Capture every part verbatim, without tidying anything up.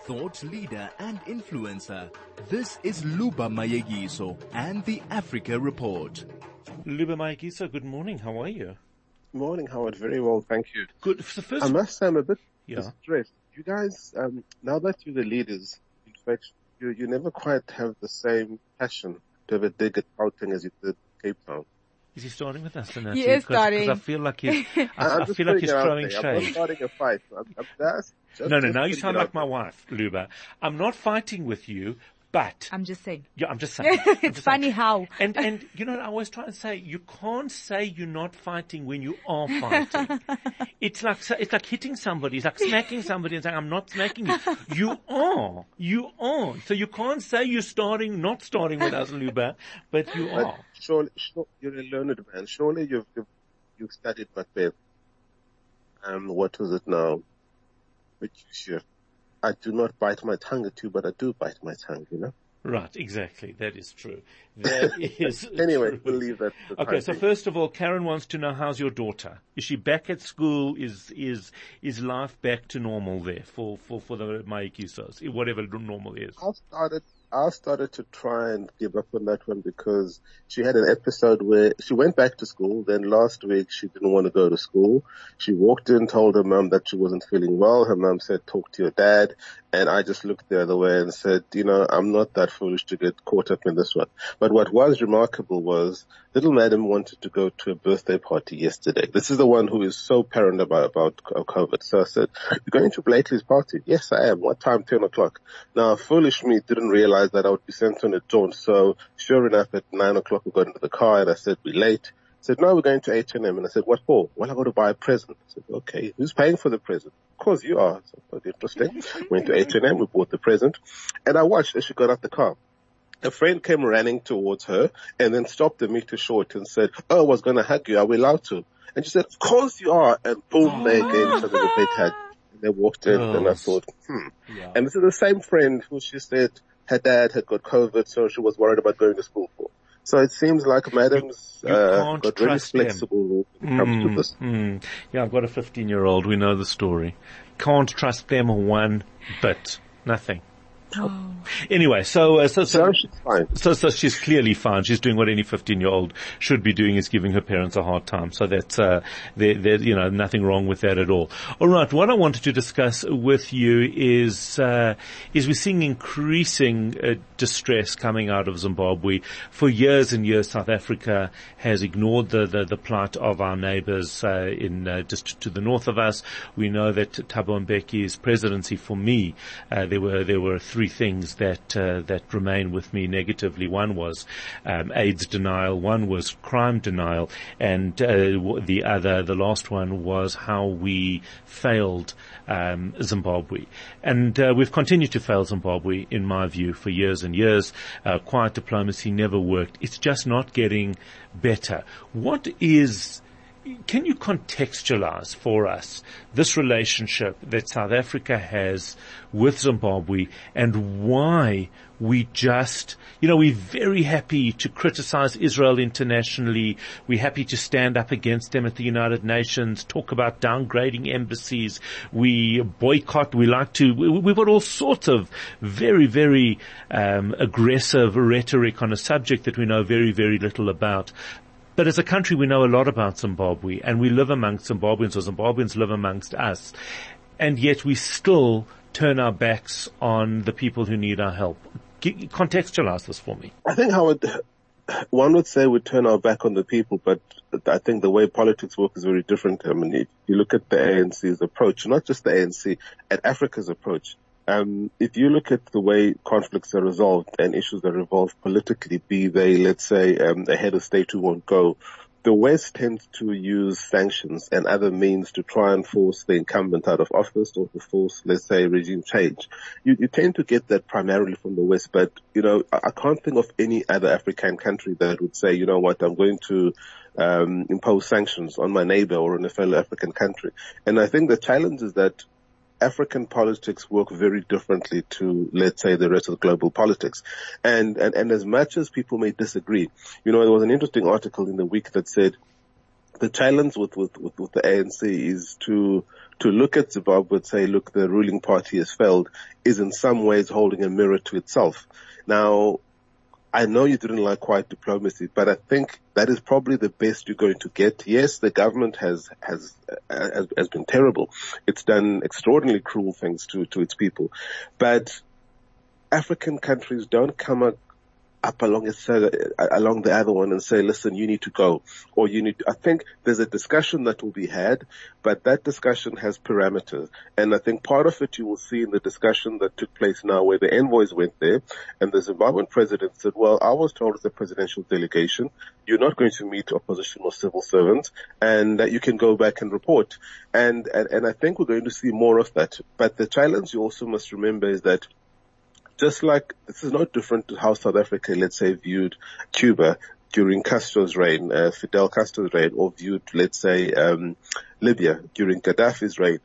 thought leader and influencer. This is Luba Mayegiso and the Africa Report. Luba Mayegiso, good morning. How are you? Morning, Howard. Very well, thank you. Good. So first, I must say I'm a bit yeah. distressed. You guys, um, now that you're the leaders, in fact, you, you never quite have the same passion to have a dig at Gauteng as you did Cape Town. Is he starting with us? He is starting. Because I feel like he's, I, I, I feel like he's throwing shade. shade. I'm not starting a fight. I'm, I'm just, just, no, no, just now you sound like my wife, Luba. I'm not fighting with you, but I'm just saying. Yeah, I'm just saying. It's I'm just funny saying. how. And, and, you know, I always try and say, you can't say you're not fighting when you are fighting. It's like, it's like hitting somebody. It's like smacking somebody and saying, I'm not smacking you. You are. You are. So you can't say you're starting, not starting with us, Luba, but you but are. Surely, surely, you're a learned man. Surely you've, you've, you've studied Macbeth. Um, what was it now? Which you I do not bite my tongue at you, but I do bite my tongue, you know? Right, exactly. That is true. That is Anyway, true. we'll leave that. For the Okay, time so being. first of all, Karen wants to know, how's your daughter? Is she back at school? Is is is life back to normal there for for for the Mayegisos, whatever normal is? I started. I started to try and give up on that one because she had an episode where she went back to school. Then last week she didn't want to go to school. She walked in, told her mum that she wasn't feeling well. Her mum said, talk to your dad. And I just looked the other way and said, you know, I'm not that foolish to get caught up in this one. But what was remarkable was little madam wanted to go to a birthday party yesterday. This is the one who is so paranoid about, about COVID. So I said, you're going to Blakely's party? Yes, I am. What time? ten o'clock. Now, foolish me didn't realize that I would be sent on a jaunt. So sure enough, at nine o'clock we got into the car and I said, we're late. I said, no, we're going to H and M. And I said, what for? Well, I got to buy a present. I said, okay, who's paying for the present? Of course you are. So quite interesting. Went to H and M, we bought the present. And I watched as she got out the car. A friend came running towards her and then stopped the meter short and said, oh, I was going to hug you. Are we allowed to? And she said, of course you are. And boom, they gave each other a big hug. And they walked in Oh. and I thought, hmm. Yeah. And this is the same friend who she said her dad had got COVID, so she was worried about going to school for. So it seems like madam's You- you uh, can't got really trust them. flexible when it comes to Mm, this. mm. Yeah, I've got a fifteen-year-old. We know the story. Can't trust them one bit. Nothing. Anyway, so, uh, so, so, So she's fine. so, so she's clearly fine. She's doing what any fifteen-year-old should be doing, is giving her parents a hard time. So that's, uh, there, there, you know, nothing wrong with that at all. All right. What I wanted to discuss with you is, uh, is we're seeing increasing uh, distress coming out of Zimbabwe. For years and years, South Africa has ignored the, the, the plight of our neighbors, uh, in, uh, just to the north of us. We know that Thabo Mbeki's presidency, for me, uh, there were, there were three things that uh, that remain with me negatively. One was um, AIDS denial, one was crime denial, and uh, the other, the last one, was how we failed um, Zimbabwe. And uh, we've continued to fail Zimbabwe, in my view, for years and years. Uh, quiet diplomacy never worked. It's just not getting better. What is Can you contextualize for us this relationship that South Africa has with Zimbabwe and why we just, you know, we're very happy to criticize Israel internationally. We're happy to stand up against them at the United Nations, talk about downgrading embassies. We boycott. We like to, we, we've got all sorts of very, very um, aggressive rhetoric on a subject that we know very, very little about. But as a country, we know a lot about Zimbabwe, and we live amongst Zimbabweans, or Zimbabweans live amongst us, and yet we still turn our backs on the people who need our help. G- contextualize this for me. I think how it, one would say we turn our back on the people, but I think the way politics work is very different. I mean, if you look at the A N C's approach, not just the A N C, at Africa's approach. Um, if you look at the way conflicts are resolved and issues are resolved politically, be they, let's say, um, a head of state who won't go, the West tends to use sanctions and other means to try and force the incumbent out of office or to force, let's say, regime change. You, you tend to get that primarily from the West, but, you know, I, I can't think of any other African country that would say, you know what, I'm going to um, impose sanctions on my neighbor or on a fellow African country. And I think the challenge is that African politics work very differently to, let's say, the rest of global politics. And, and, and as much as people may disagree, you know, there was an interesting article in the week that said the challenge with, with, with, with the A N C is to to look at Zimbabwe and say, look, the ruling party has failed, is in some ways holding a mirror to itself. Now, I know you didn't like quiet diplomacy, but I think that is probably the best you're going to get. Yes, the government has has has, has been terrible. It's done extraordinarily cruel things to, to its people. But African countries don't come up, up along, a, along the other one and say, listen, you need to go. Or you need to, I think there's a discussion that will be had, but that discussion has parameters. And I think part of it you will see in the discussion that took place now where the envoys went there and the Zimbabwean president said, well, I was told as a presidential delegation, you're not going to meet opposition or civil servants and that you can go back and report. And, and, and I think we're going to see more of that. But the challenge you also must remember is that just like, this is no different to how South Africa, let's say, viewed Cuba during Castro's reign, uh, Fidel Castro's reign, or viewed, let's say, um, Libya during Gaddafi's reign.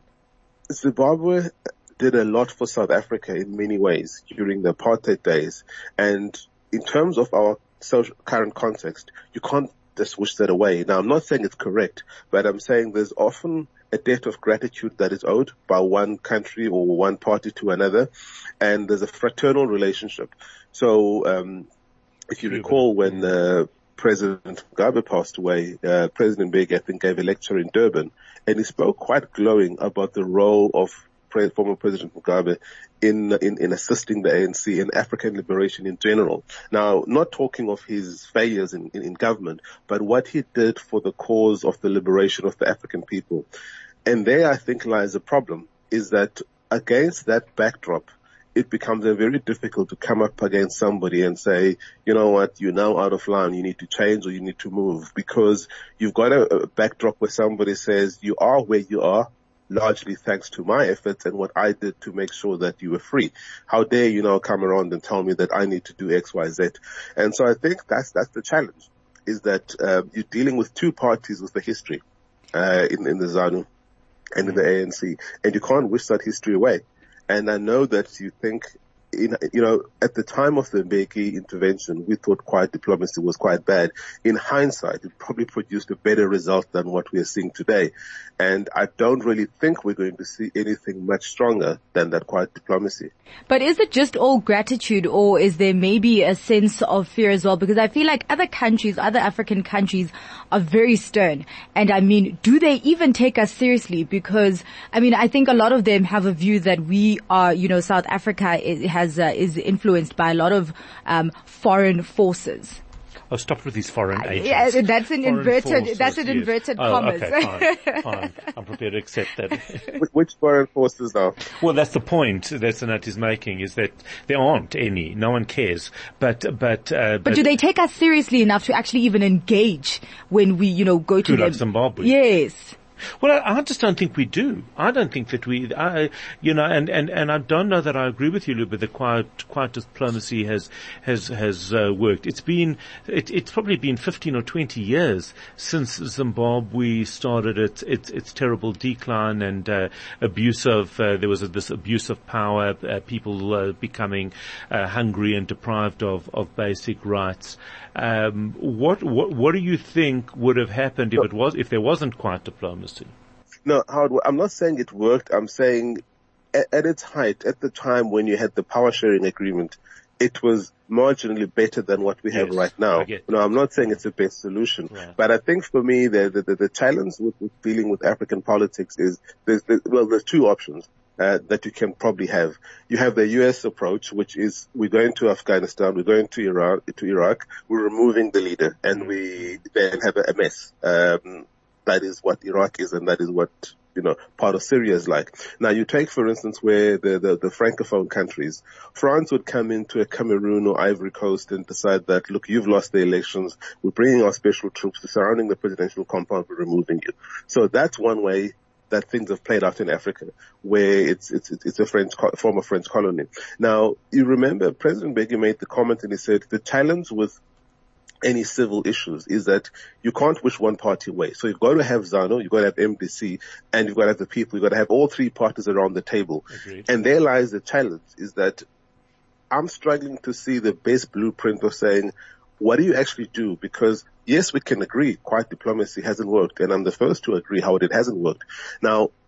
Zimbabwe did a lot for South Africa in many ways during the apartheid days. And in terms of our social, current context, you can't just wish that away. Now, I'm not saying it's correct, but I'm saying there's often a debt of gratitude that is owed by one country or one party to another, and there's a fraternal relationship. So, um, if you recall when uh, President Mugabe passed away, uh, President Mbeki, I think, gave a lecture in Durban, and he spoke quite glowing about the role of pre- former President Mugabe in, in in assisting the A N C in African liberation in general. Now, not talking of his failures in, in, in government, but what he did for the cause of the liberation of the African people. And there, I think, lies a problem, is that against that backdrop, it becomes very difficult to come up against somebody and say, you know what, you're now out of line, you need to change or you need to move, because you've got a, a backdrop where somebody says, you are where you are, largely thanks to my efforts and what I did to make sure that you were free. How dare you now come around and tell me that I need to do X, Y, Z? And so I think that's, that's the challenge, is that uh, you're dealing with two parties with a history uh, in, in the ZANU and in the A N C, and you can't wish that history away. And I know that you think, in, you know, at the time of the Mbeki intervention, we thought quiet diplomacy was quite bad. In hindsight, it probably produced a better result than what we are seeing today. And I don't really think we're going to see anything much stronger than that quiet diplomacy. But is it just all gratitude, or is there maybe a sense of fear as well? Because I feel like other countries, other African countries are very stern. And I mean, do they even take us seriously? Because, I mean, I think a lot of them have a view that we are, you know, South Africa is, has, uh, is influenced by a lot of, um, foreign forces. Oh, stop with these foreign agents. Yeah, that's an foreign inverted, forces, that's an yes. inverted oh, commas. Okay, fine, fine. I'm prepared to accept that. Which foreign forces now? Well, that's the point that Sanat is making, is that there aren't any. No one cares. But, but, uh, but, but do they take us seriously enough to actually even engage when we, you know, go to like them? Zimbabwe. Yes. Well, I, I just don't think we do. I don't think that we, I, you know, and, and, and I don't know that I agree with you, Luba, that quiet, quiet diplomacy has, has, has, uh, worked. It's been, it, it's probably been fifteen or twenty years since Zimbabwe started its, its, its terrible decline and, uh, abuse of, uh, there was a, this abuse of power, uh, people, uh, becoming, uh, hungry and deprived of, of basic rights. Um, what, what, what do you think would have happened if it was, if there wasn't quiet diplomacy? No, Howard, I'm not saying it worked. I'm saying at, at its height, at the time when you had the power sharing agreement, it was marginally better than what we have yes, right now. No, I'm not saying it's the best solution, right. But I think for me, the, the, the challenge with, with dealing with African politics is there's, there's well, there's two options. Uh, that you can probably have. You have the U S approach, which is we're going to Afghanistan, we're going to Iran, to Iraq, we're removing the leader, and mm-hmm. we then have a, a mess. Um, that is what Iraq is, and that is what, you know, part of Syria is like. Now, you take, for instance, where the, the, the Francophone countries, France would come into a Cameroon or Ivory Coast and decide that, look, you've lost the elections, we're bringing our special troops, we're surrounding the presidential compound, we're removing you. So that's one way that things have played out in Africa, where it's it's it's a French former French colony. Now, you remember President Mbeki made the comment, and he said the challenge with any civil issues is that you can't wish one party away. So you've got to have ZANU, you've got to have M D C, and you've got to have the people. You've got to have all three parties around the table. Agreed. And there lies the challenge, is that I'm struggling to see the best blueprint of saying, what do you actually do? Because yes, we can agree quiet diplomacy hasn't worked, and I'm the first to agree how it hasn't worked. Now,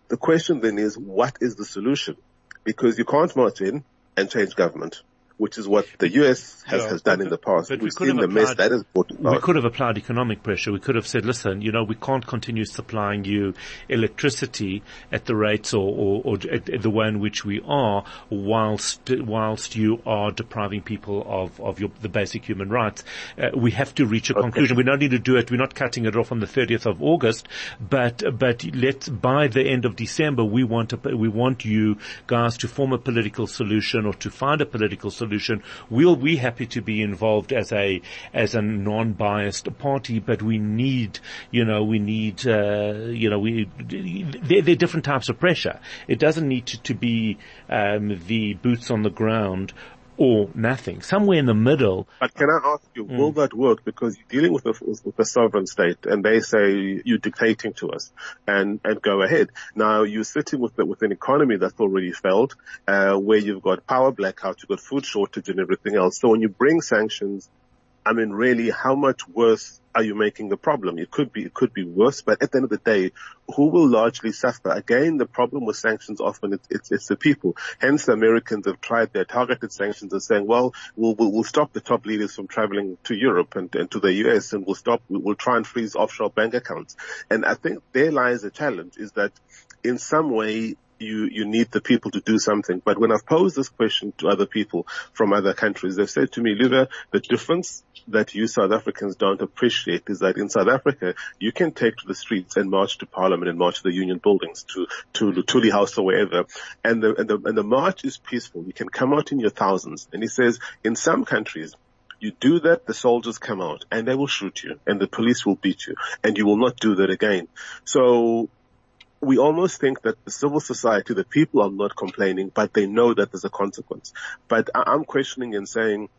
the question then is, what is the solution? Because you can't march in and change government, which is what the U S has, Yeah, has done but- in the past. but we We've could seen have the mess applied- that has brought about. We could have applied economic pressure. We could have said, listen, you know, we can't continue supplying you electricity at the rates or, or, or at, at the way in which we are whilst, whilst you are depriving people of, of your, the basic human rights. Uh, we have to reach a Okay. conclusion. We don't need to do it. We're not cutting it off on the thirtieth of August, but, but let's, by the end of December, we want to, we want you guys to form a political solution or to find a political solution. We'll be happy to be involved as a, as a non-biased party, but we need, you know, we need, uh, you know, we, there, there are different types of pressure. It doesn't need to, to be, um, the boots on the ground or nothing. Somewhere in the middle. But can I ask you, will that work? Because you're dealing with a, with a sovereign state, and they say you're dictating to us, and and go ahead. Now you're sitting with the, with an economy that's already failed, uh, where you've got power blackout, you've got food shortage, and everything else. So when you bring sanctions, I mean, really, how much worse are you making the problem? It could be, it could be worse, but at the end of the day, who will largely suffer? Again, the problem with sanctions often it's, it's, it's the people. Hence, the Americans have tried their targeted sanctions and saying, well, we'll, we'll, we'll stop the top leaders from traveling to Europe and, and to the U S, and we'll stop, we'll try and freeze offshore bank accounts. And I think there lies a challenge, is that in some way, you, you need the people to do something. But when I've posed this question to other people from other countries, they've said to me, Luva, the difference that you South Africans don't appreciate is that in South Africa, you can take to the streets and march to Parliament and march to the union buildings, to, to Luthuli House or wherever. And the, and the, and the march is peaceful. You can come out in your thousands. And he says, in some countries, you do that, the soldiers come out and they will shoot you and the police will beat you and you will not do that again. So, we almost think that the civil society, the people are not complaining, but they know that there's a consequence. But I'm questioning and saying,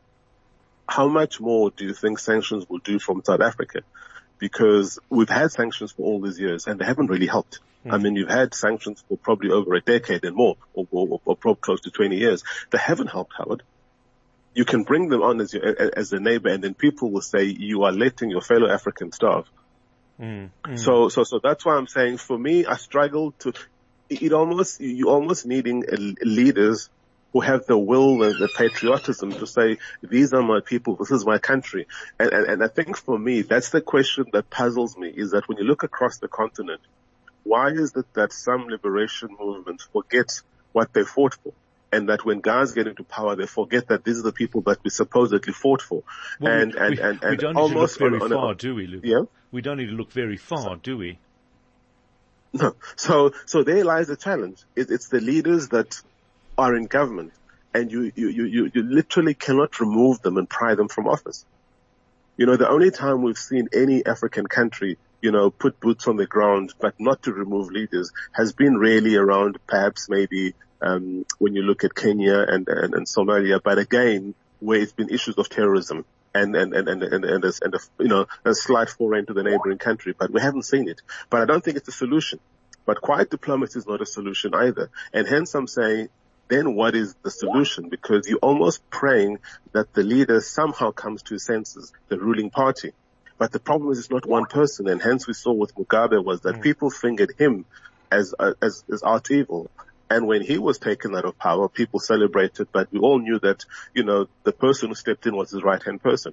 how much more do you think sanctions will do from South Africa? Because we've had sanctions for all these years and they haven't really helped. Mm. I mean, you've had sanctions for probably over a decade and more, or, or, or probably close to twenty years. They haven't helped, Howard. You can bring them on as your, as a neighbor, and then people will say you are letting your fellow Africans starve. Mm, mm. So, so, so that's why I'm saying, for me, I struggle to, it almost, you almost needing leaders who have the will and the patriotism to say, these are my people, this is my country. And, and, and I think for me, that's the question that puzzles me, is that when you look across the continent, why is it that some liberation movements forget what they fought for? And that when guys get into power, they forget that these are the people that we supposedly fought for. Well, and, we, and, we, and, and we don't almost need to look very on, on far, a, do we, Luke? Yeah? We don't need to look very far, do we? No. So, so there lies the challenge. It, it's the leaders that are in government, and you, you, you, you literally cannot remove them and pry them from office. You know, the only time we've seen any African country, you know, put boots on the ground, but not to remove leaders, has been really around perhaps maybe, um, when you look at Kenya and, and, and Somalia, but again, where it's been issues of terrorism and, and, and, and, and, and, a, and a, you know, a slight foray into the neighboring country, but we haven't seen it. But I don't think it's a solution. But quiet diplomacy is not a solution either. And hence I'm saying, then what is the solution? Because you're almost praying that the leader somehow comes to his senses, the ruling party. But the problem is it's not one person, and hence we saw with Mugabe was that mm. people fingered him as, uh, as, as art evil. And when he was taken out of power, people celebrated, but we all knew that, you know, the person who stepped in was his right-hand person.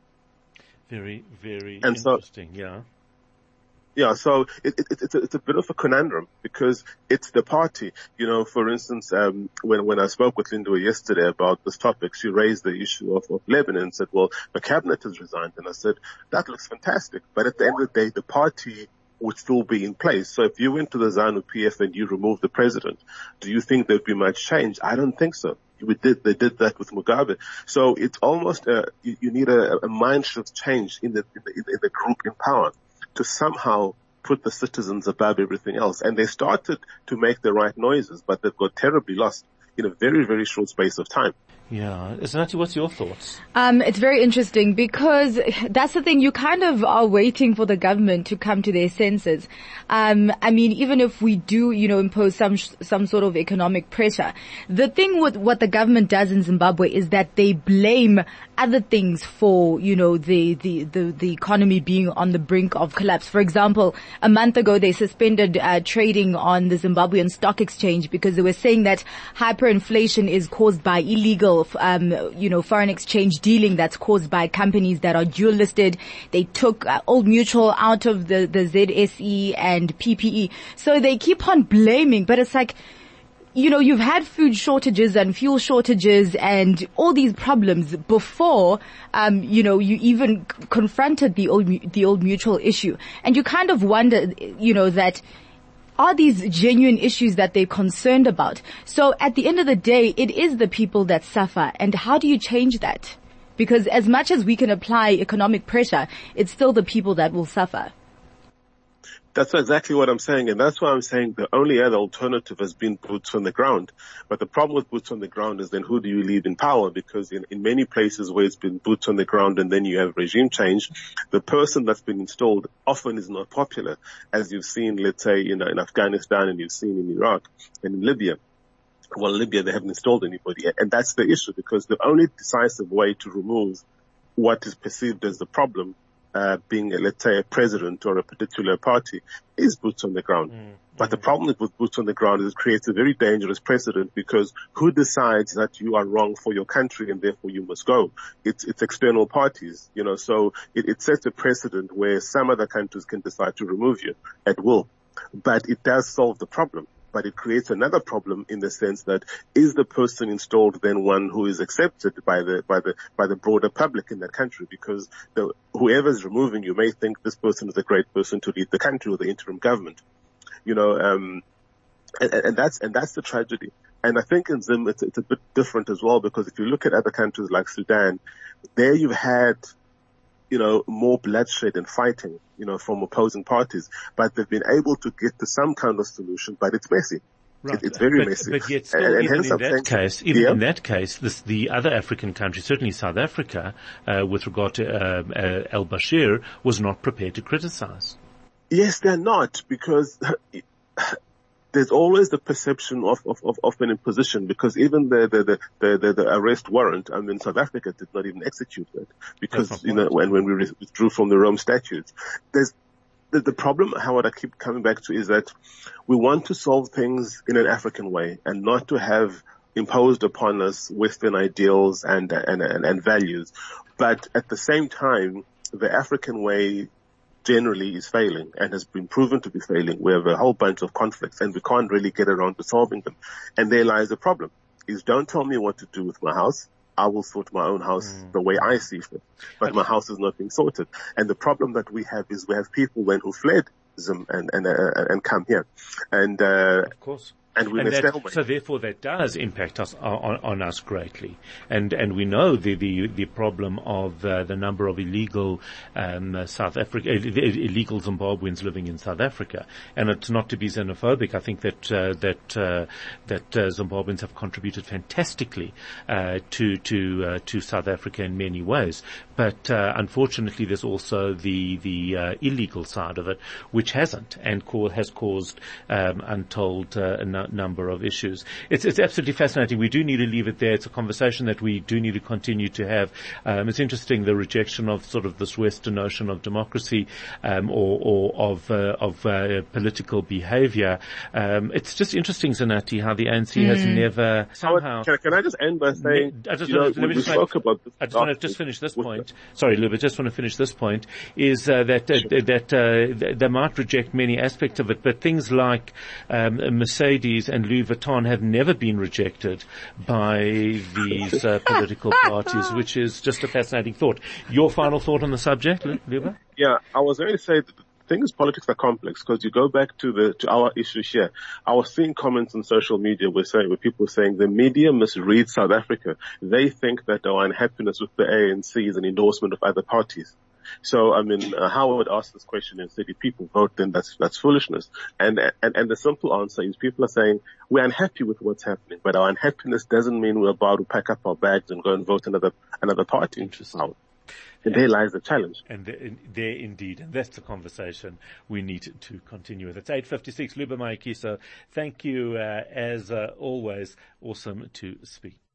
Very, very and interesting, so, yeah. Yeah, so it, it, it's, a, it's a bit of a conundrum because it's the party. You know, for instance, um, when, when I spoke with Linda yesterday about this topic, she raised the issue of, of Lebanon and said, well, the cabinet has resigned. And I said, that looks fantastic. But at the end of the day, the party would still be in place. So if you went to the ZANU P F and you removed the president, do you think there'd be much change? I don't think so. We did, they did that with Mugabe. So it's almost, uh, you, you need a, a mind shift change in the, in the, in the group in power to somehow put the citizens above everything else. And they started to make the right noises, but they've got terribly lost in a very, very short space of time. Yeah. Zanati, what's your thoughts? Um, it's very interesting because that's the thing. You kind of are waiting for the government to come to their senses. Um, I mean, even if we do, you know, impose some, some sort of economic pressure, the thing with what the government does in Zimbabwe is that they blame other things for, you know, the, the, the, the economy being on the brink of collapse. For example, a month ago they suspended uh, trading on the Zimbabwean stock exchange because they were saying that hyperinflation is caused by illegal Um, you know, foreign exchange dealing that's caused by companies that are dual listed. They took uh, Old Mutual out of the, the Z S E and P P E. So they keep on blaming, but it's like, you know, you've had food shortages and fuel shortages and all these problems before, um, you know, you even c- confronted the old, the Old Mutual issue. And you kind of wonder, you know, that are these genuine issues that they're concerned about? So at the end of the day, it is the people that suffer. And how do you change that? Because as much as we can apply economic pressure, it's still the people that will suffer. That's exactly what I'm saying, and that's why I'm saying the only other alternative has been boots on the ground. But the problem with boots on the ground is then who do you leave in power? Because in, in many places where it's been boots on the ground and then you have regime change, the person that's been installed often is not popular, as you've seen, let's say, you know, in Afghanistan and you've seen in Iraq and in Libya. Well, in Libya, they haven't installed anybody yet, and that's the issue, because the only decisive way to remove what is perceived as the problem Uh, being, let's say, a president or a particular party is boots on the ground. Mm, but mm. the problem with boots on the ground is it creates a very dangerous precedent, because who decides that you are wrong for your country and therefore you must go? It's, it's external parties, you know, so it, it sets a precedent where some other countries can decide to remove you at will. But it does solve the problem. But it creates another problem in the sense that is the person installed then one who is accepted by the by the by the broader public in that country? Because the, whoever's removing you may think this person is a great person to lead the country or the interim government, you know. Um, and, and that's and that's the tragedy. And I think in Zim it's, it's a bit different as well, because if you look at other countries like Sudan, there you've had, you know, more bloodshed and fighting, you know, from opposing parties, but they've been able to get to some kind of solution, but it's messy. Right. It, it's very but, messy. But yet still, and, and even hence in I'm that saying, case, even yeah? in that case, this, the other African countries, certainly South Africa, uh, with regard to uh, uh, al-Bashir, was not prepared to criticize. Yes, they're not, because there's always the perception of, of, of, of an imposition, because even the, the, the, the, the arrest warrant, I mean, South Africa did not even execute that, because, you know, when, when we withdrew from the Rome Statutes, there's, the, the problem, Howard, I keep coming back to is that we want to solve things in an African way and not to have imposed upon us Western ideals and, and, and, and values. But at the same time, the African way generally is failing and has been proven to be failing. We have a whole bunch of conflicts and we can't really get around to solving them. And there lies the problem, is don't tell me what to do with my house. I will sort my own house mm. the way I see fit. But my house is not being sorted. And the problem that we have is we have people then who fled Zim and, and, uh, and come here. And, uh, of course. And we and that, so therefore that does impact us on, on us greatly, and and we know the the, the problem of uh, the number of illegal um, uh, South Africa illegal Zimbabweans living in South Africa, and it's not to be xenophobic. I think that uh, that uh, that uh, Zimbabweans have contributed fantastically uh, to to uh, to South Africa in many ways, but uh, unfortunately there's also the the uh, illegal side of it, which hasn't and co- has caused um, untold uh, number of issues. It's, it's absolutely fascinating. We do need to leave it there. It's a conversation that we do need to continue to have. Um, it's interesting, the rejection of sort of this Western notion of democracy, um, or, or of, uh, of, uh, political behavior. Um, it's just interesting, Zanati, how the A N C mm. has never somehow. Can, can I just end by saying, I just you know, let me we just spoke make, about this. I just want to just finish this point. Sorry, Lou, but just want to finish this point is, uh, that, uh, sure. that, uh, they might reject many aspects of it, but things like, um, Mercedes and Louis Vuitton have never been rejected by these uh, political parties, which is just a fascinating thought. Your final thought on the subject, Luba? Yeah, I was going to say that the thing is politics are complex, because you go back to the to our issue here. I was seeing comments on social media where saying, where people were saying the media misread South Africa. They think that our unhappiness with the A N C is an endorsement of other parties. So, I mean, uh, Howard asked this question and said, if people vote, then that's, that's foolishness. And, and, and the simple answer is people are saying, we're unhappy with what's happening, but our unhappiness doesn't mean we're about to pack up our bags and go and vote another, another party. Interesting. And there lies the challenge. And there, there indeed, and that's the conversation we need to continue with. It's eight fifty-six, Luba Mayekiso. Thank you, uh, as uh, always, awesome to speak.